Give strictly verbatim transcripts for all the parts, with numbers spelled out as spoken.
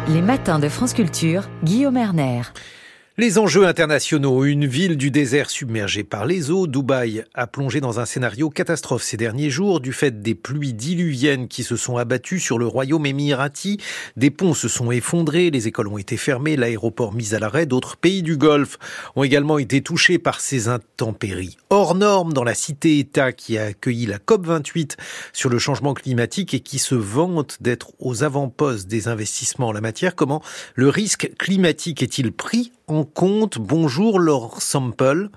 Les matins de France Culture, Guillaume Erner. Les enjeux internationaux, une ville du désert submergée par les eaux, Dubaï a plongé dans un scénario catastrophe ces derniers jours du fait des pluies diluviennes qui se sont abattues sur le royaume émirati. Des ponts se sont effondrés, les écoles ont été fermées, l'aéroport mis à l'arrêt. D'autres pays du Golfe ont également été touchés par ces intempéries hors normes dans la cité-État qui a accueilli la COP vingt-huit sur le changement climatique et qui se vante d'être aux avant-postes des investissements en la matière. Comment le risque climatique est-il pris en compte? Bonjour Laure Semple.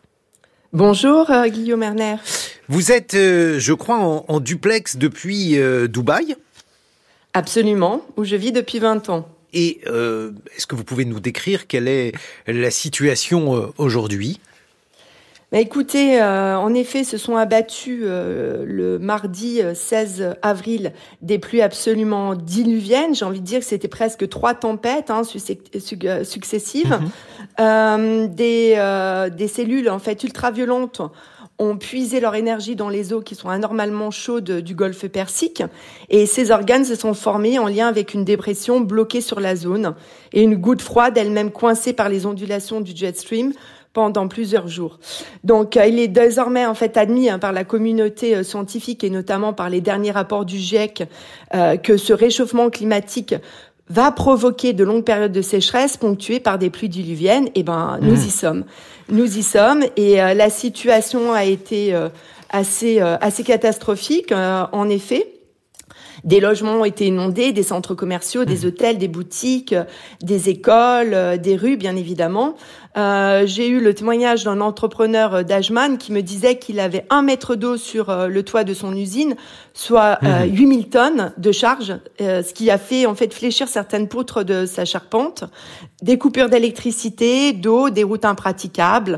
Bonjour euh, Guillaume Erner. Vous êtes, euh, je crois, en, en duplex depuis euh, Dubaï. Absolument, où je vis depuis vingt ans. Et euh, est-ce que vous pouvez nous décrire quelle est la situation euh, aujourd'hui ? Bah écoutez, euh, en effet, se sont abattus euh, le mardi seize avril des pluies absolument diluviennes. J'ai envie de dire que c'était presque trois tempêtes hein, successives. Mm-hmm. Euh, des, euh, des cellules en fait ultraviolentes ont puisé leur énergie dans les eaux qui sont anormalement chaudes du golfe Persique. Et ces organes se sont formés en lien avec une dépression bloquée sur la zone et une goutte froide elle-même coincée par les ondulations du jet stream pendant plusieurs jours. Donc, euh, il est désormais en fait admis hein, par la communauté euh, scientifique et notamment par les derniers rapports du GIEC euh, que ce réchauffement climatique va provoquer de longues périodes de sécheresse ponctuées par des pluies diluviennes. Et ben, nous mmh. y sommes. Nous y sommes. Et euh, la situation a été euh, assez euh, assez catastrophique. Euh, en effet. Des logements ont été inondés, des centres commerciaux, des hôtels, des boutiques, des écoles, des rues, bien évidemment. Euh, j'ai eu le témoignage d'un entrepreneur d'Ajman qui me disait qu'il avait un mètre d'eau sur euh, le toit de son usine, soit euh, huit mille tonnes de charge, euh, ce qui a fait en fait fléchir certaines poutres de sa charpente, des coupures d'électricité, d'eau, des routes impraticables.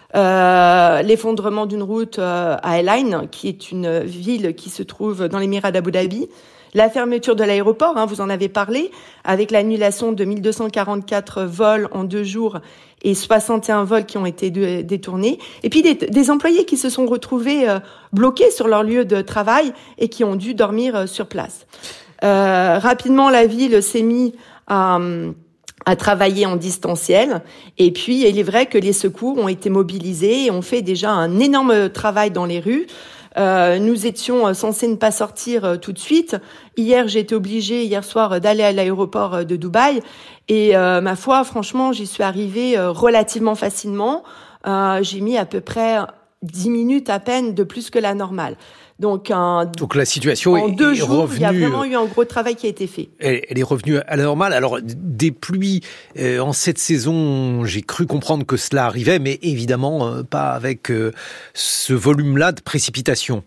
Euh, l'effondrement d'une route euh, à El Ain, qui est une ville qui se trouve dans l'émirat d'Abu Dhabi, la fermeture de l'aéroport, hein, vous en avez parlé, avec l'annulation de mille deux cent quarante-quatre vols en deux jours et soixante et un vols qui ont été de, détournés, et puis des, des employés qui se sont retrouvés euh, bloqués sur leur lieu de travail et qui ont dû dormir euh, sur place. Euh, rapidement, la ville s'est mise à... à travailler en distanciel. Et puis, il est vrai que les secours ont été mobilisés et ont fait déjà un énorme travail dans les rues. Euh, nous étions censés ne pas sortir euh, tout de suite. Hier, j'ai été obligée, hier soir, d'aller à l'aéroport de Dubaï. Et euh, ma foi, franchement, j'y suis arrivée euh, relativement facilement. Euh, j'ai mis à peu près dix minutes à peine de plus que la normale. Donc, un, Donc la situation en est, deux est jours, revenue, il y a vraiment eu un gros travail qui a été fait. Elle, elle est revenue à la normale. Alors, des pluies euh, en cette saison, j'ai cru comprendre que cela arrivait, mais évidemment euh, pas avec euh, ce volume-là de précipitations.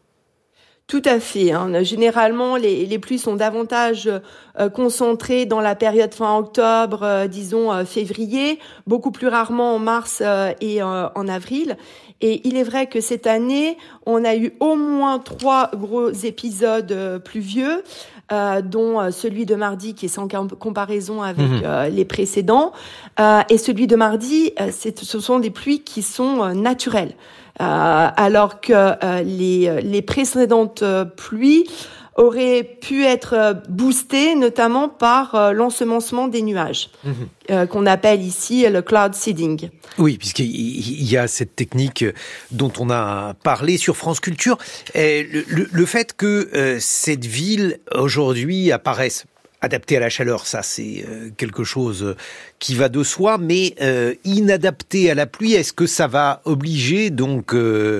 Tout à fait. Hein. Généralement, les, les pluies sont davantage euh, concentrées dans la période fin octobre, euh, disons euh, février, beaucoup plus rarement en mars euh, et euh, en avril. Et il est vrai que cette année, on a eu au moins trois gros épisodes euh, pluvieux, euh, dont euh, celui de mardi qui est sans comparaison avec mmh. euh, les précédents. Euh, et celui de mardi, euh, c'est, ce sont des pluies qui sont euh, naturelles. Euh, alors que euh, les, les précédentes euh, pluies auraient pu être euh, boostées notamment par euh, l'ensemencement des nuages, mmh. euh, qu'on appelle ici le cloud seeding. Oui, puisqu'il y a cette technique dont on a parlé sur France Culture. Et le, le, le fait que euh, cette ville aujourd'hui apparaisse adapté à la chaleur, ça c'est euh, quelque chose qui va de soi, mais euh, inadapté à la pluie, est-ce que ça va obliger donc euh,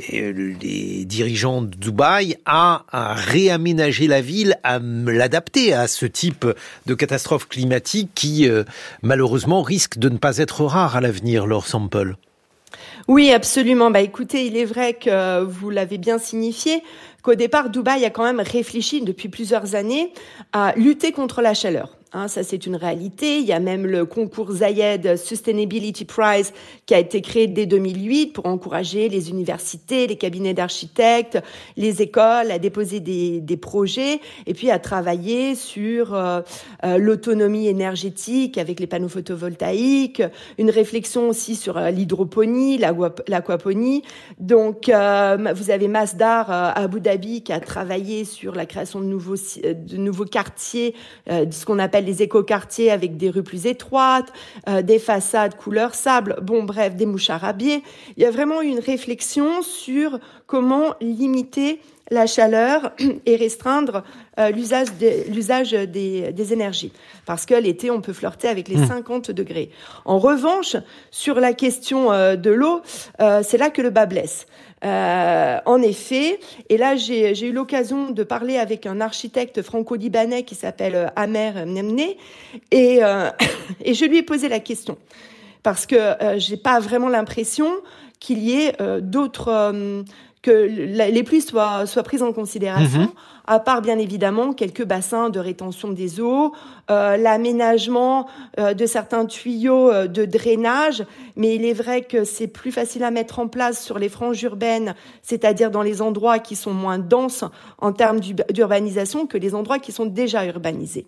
les dirigeants de Dubaï à, à réaménager la ville, à l'adapter à ce type de catastrophe climatique qui euh, malheureusement risque de ne pas être rare à l'avenir, Laure Semple? Oui, absolument. Bah, écoutez, il est vrai que vous l'avez bien signifié, qu'au départ, Dubaï a quand même réfléchi depuis plusieurs années à lutter contre la chaleur. Hein, ça, c'est une réalité. Il y a même le concours Zayed Sustainability Prize qui a été créé dès deux mille huit pour encourager les universités, les cabinets d'architectes, les écoles à déposer des, des projets et puis à travailler sur euh, euh, l'autonomie énergétique avec les panneaux photovoltaïques, une réflexion aussi sur euh, l'hydroponie, l'aquaponie. Donc, euh, vous avez Masdar euh, à Abu Dhabi qui a travaillé sur la création de nouveaux, de nouveaux quartiers, euh, de ce qu'on appelle appelle les écoquartiers avec des rues plus étroites, euh, des façades couleur sable, bon bref, des moucharabbiers. Il y a vraiment une réflexion sur comment limiter la chaleur et restreindre euh, l'usage, des, l'usage des, des énergies. Parce que l'été, on peut flirter avec les mmh. cinquante degrés. En revanche, sur la question euh, de l'eau, euh, c'est là que le bas blesse. Euh, en effet, et là j'ai, j'ai eu l'occasion de parler avec un architecte franco-libanais qui s'appelle Amer Mnemné, et, euh, et je lui ai posé la question. Parce que euh, j'ai pas vraiment l'impression qu'il y ait euh, d'autres... Euh, que les pluies soient, soient prises en considération, mmh. à part bien évidemment quelques bassins de rétention des eaux, euh, l'aménagement euh, de certains tuyaux euh, de drainage, mais il est vrai que c'est plus facile à mettre en place sur les franges urbaines, c'est-à-dire dans les endroits qui sont moins denses en termes d'urbanisation que les endroits qui sont déjà urbanisés.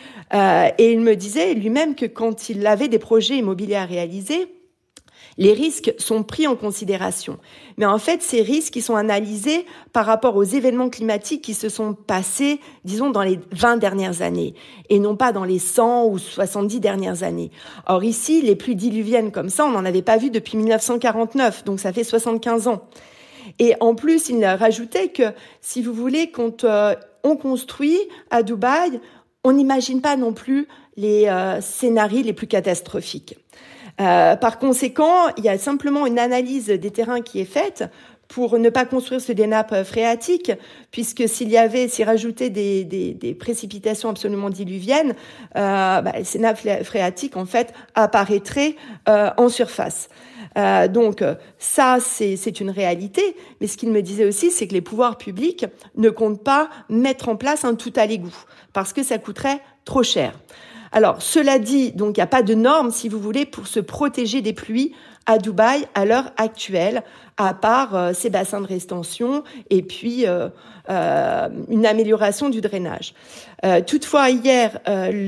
Euh, et il me disait lui-même que quand il avait des projets immobiliers à réaliser, les risques sont pris en considération. Mais en fait, ces risques, ils sont analysés par rapport aux événements climatiques qui se sont passés, disons, dans les vingt dernières années, et non pas dans les cent ou soixante-dix dernières années. Or ici, les pluies diluviennes comme ça, on n'en avait pas vu depuis mille neuf cent quarante-neuf, donc ça fait soixante-quinze ans. Et en plus, il rajoutait que, si vous voulez, quand euh, on construit à Dubaï, on n'imagine pas non plus les euh, scénarios les plus catastrophiques. Euh, par conséquent, il y a simplement une analyse des terrains qui est faite pour ne pas construire sur des nappes phréatiques, puisque s'il y avait, s'y rajoutait des, des, des précipitations absolument diluviennes, euh, bah, ces nappes phréatiques, en fait, apparaîtraient euh, en surface. Euh, donc, ça, c'est, c'est une réalité. Mais ce qu'il me disait aussi, c'est que les pouvoirs publics ne comptent pas mettre en place un tout à l'égout, parce que ça coûterait trop cher. Alors, cela dit, donc il n'y a pas de normes, si vous voulez, pour se protéger des pluies à Dubaï à l'heure actuelle, à part euh, ces bassins de rétention et puis euh, euh, une amélioration du drainage. Euh, toutefois, hier,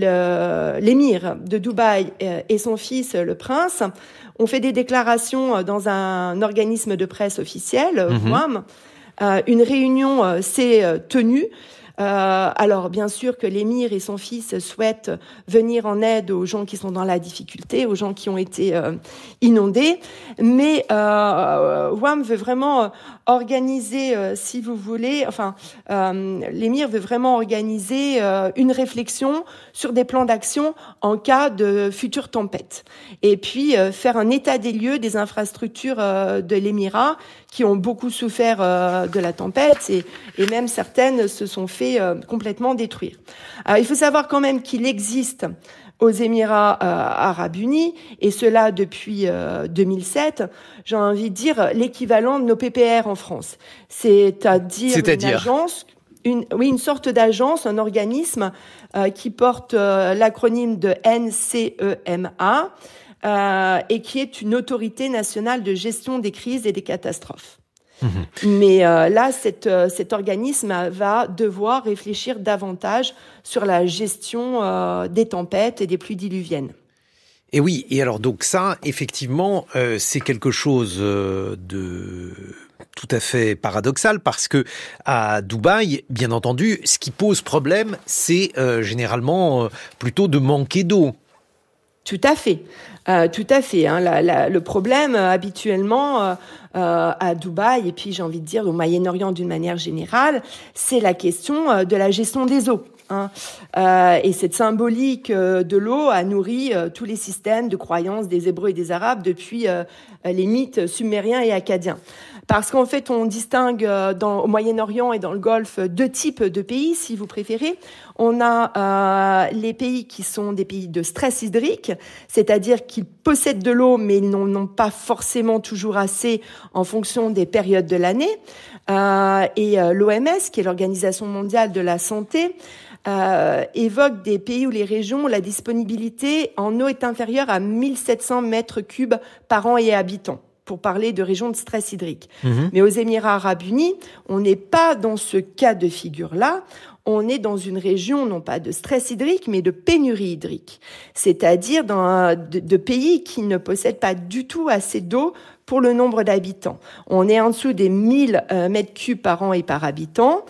euh, le, l'émir de Dubaï euh, et son fils, le prince, ont fait des déclarations dans un organisme de presse officiel, mmh. W A M. Euh, une réunion euh, s'est euh, tenue. Euh, alors, bien sûr que l'émir et son fils souhaitent venir en aide aux gens qui sont dans la difficulté, aux gens qui ont été euh, inondés, mais euh, W A M veut vraiment organiser, euh, si vous voulez, enfin, euh, l'émir veut vraiment organiser euh, une réflexion sur des plans d'action en cas de futures tempêtes, et puis euh, faire un état des lieux des infrastructures euh, de l'émirat qui ont beaucoup souffert euh, de la tempête, et, et même certaines se sont fait euh, complètement détruire. Alors, il faut savoir quand même qu'il existe aux Émirats euh, arabes unis, et cela depuis euh, deux mille sept, j'ai envie de dire l'équivalent de nos P P R en France. C'est-à-dire, C'est-à-dire une agence, une, oui, une sorte d'agence, un organisme euh, qui porte euh, l'acronyme de N C E M A, Euh, et qui est une autorité nationale de gestion des crises et des catastrophes. Mmh. Mais euh, là, cet, euh, cet organisme va devoir réfléchir davantage sur la gestion euh, des tempêtes et des pluies diluviennes. Et oui, et alors donc ça, effectivement, euh, c'est quelque chose euh, de tout à fait paradoxal, parce que à Dubaï, bien entendu, ce qui pose problème, c'est euh, généralement euh, plutôt de manquer d'eau. Tout à fait, euh, tout à fait. Hein. La, la, le problème euh, habituellement euh, euh, à Dubaï, et puis j'ai envie de dire au Moyen-Orient d'une manière générale, c'est la question euh, de la gestion des eaux. Hein. Euh, et cette symbolique euh, de l'eau a nourri euh, tous les systèmes de croyances des Hébreux et des Arabes depuis euh, les mythes sumériens et akkadiens. Parce qu'en fait, on distingue euh, dans, au Moyen-Orient et dans le Golfe deux types de pays, si vous préférez. On a euh, les pays qui sont des pays de stress hydrique, c'est-à-dire qu'ils possèdent de l'eau, mais ils n'en ont pas forcément toujours assez en fonction des périodes de l'année. Euh, et euh, l'O M S, qui est l'Organisation mondiale de la santé, Euh, évoque des pays où les régions où la disponibilité en eau est inférieure à mille sept cents mètres cubes par an et habitant, pour parler de régions de stress hydrique. Mmh. Mais aux Émirats arabes unis, on n'est pas dans ce cas de figure-là. On est dans une région, non pas de stress hydrique, mais de pénurie hydrique. C'est-à-dire dans un, de, de pays qui ne possèdent pas du tout assez d'eau pour le nombre d'habitants. On est en dessous des mille euh, mètres cubes par an et par habitant.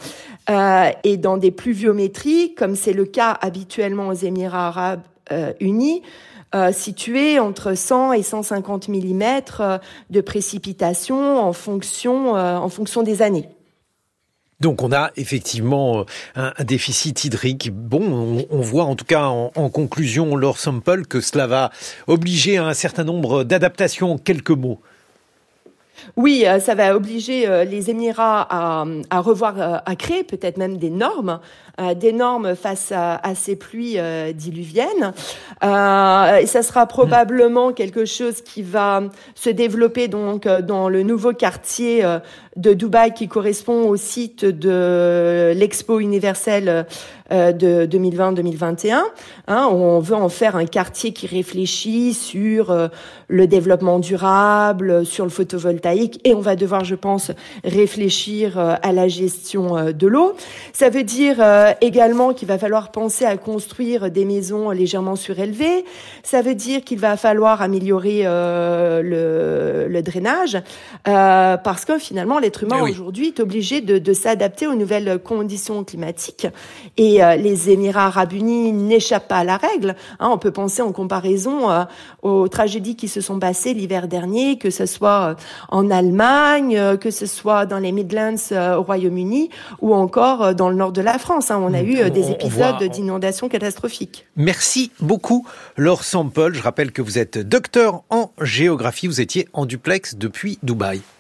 euh, et dans des pluviométries, comme c'est le cas habituellement aux Émirats arabes euh, unis, euh, situées entre cent et cent cinquante millimètres de précipitations en fonction, euh, en fonction des années. Donc on a effectivement un, un déficit hydrique. Bon, on, on voit en tout cas en, en conclusion, Laure Semple, que cela va obliger à un certain nombre d'adaptations. En quelques mots. Oui, ça va obliger les Émirats à, à revoir, à créer peut-être même des normes, des normes face à, à ces pluies diluviennes. Euh, et ça sera probablement quelque chose qui va se développer donc dans le nouveau quartier de Dubaï qui correspond au site de l'Expo universelle de deux mille vingt deux mille vingt et un. Hein, on veut en faire un quartier qui réfléchit sur euh, le développement durable, sur le photovoltaïque, et on va devoir, je pense, réfléchir euh, à la gestion euh, de l'eau. Ça veut dire euh, également qu'il va falloir penser à construire des maisons légèrement surélevées. Ça veut dire qu'il va falloir améliorer euh, le, le drainage, euh, parce que finalement, l'être humain oui. aujourd'hui est obligé de, de s'adapter aux nouvelles conditions climatiques. Et euh, les Émirats arabes unis n'échappent pas à la règle. Hein, on peut penser en comparaison euh, aux tragédies qui se sont passées l'hiver dernier, que ce soit en Allemagne, euh, que ce soit dans les Midlands euh, au Royaume-Uni ou encore euh, dans le nord de la France. Hein. On a eu euh, des épisodes voit, d'inondations catastrophiques. Merci beaucoup, Laure Semple. Je rappelle que vous êtes docteur en géographie. Vous étiez en duplex depuis Dubaï.